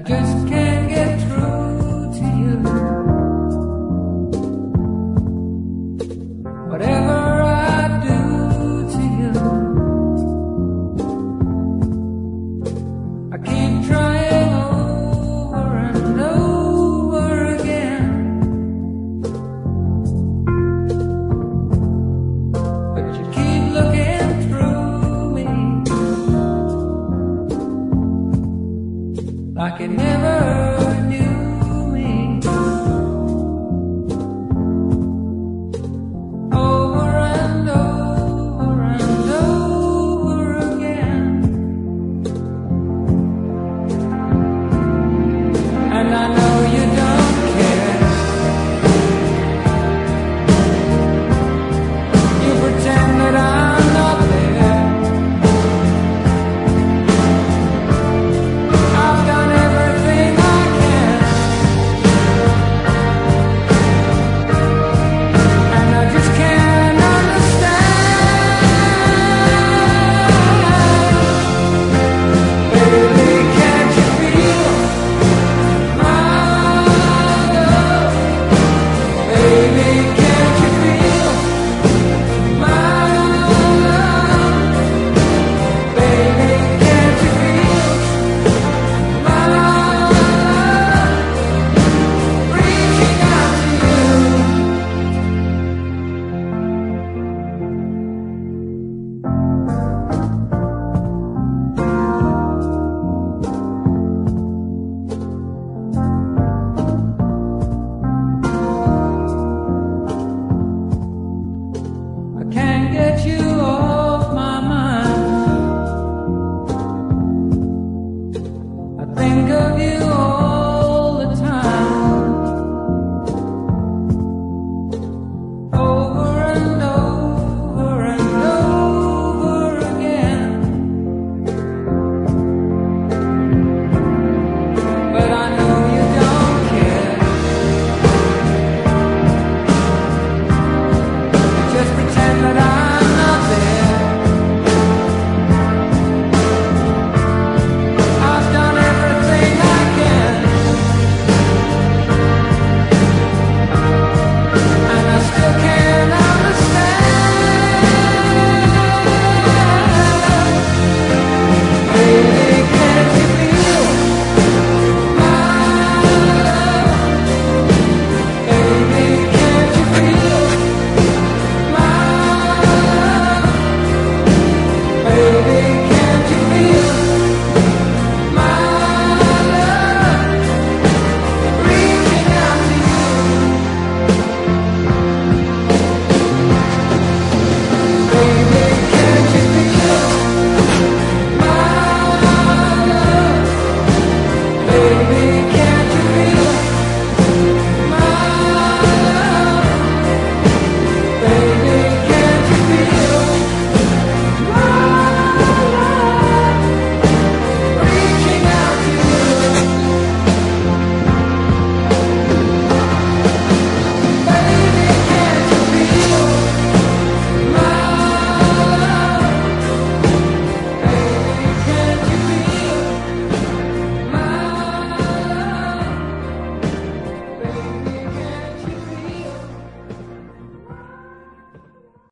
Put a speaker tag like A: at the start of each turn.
A: just can't get through to you. Whatever I do to you, I keep trying over and over again, but you keep looking through me like it never knew me. Over and over and over again, and I know you don't care. You pretend that I'm not there. I've done everything I can, and I just can't understand. Baby, can't you feel my love? Baby, can't you feel my love? Baby, can't you feel my love reaching out to you? I can't get you off my mind. I think of you all